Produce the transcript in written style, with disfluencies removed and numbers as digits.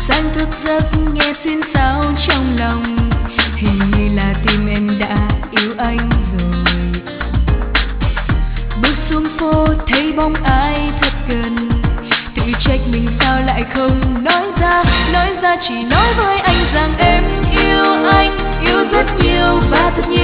sáng thức giấc nghe xuyên xao trong lòng, hình như là tim em đã yêu anh rồi. Bước xuống phố thấy bóng ai thật gần, tự trách mình sao lại không nói ra chỉ nói với anh rằng em yêu anh, yêu rất nhiều và thật nhiều.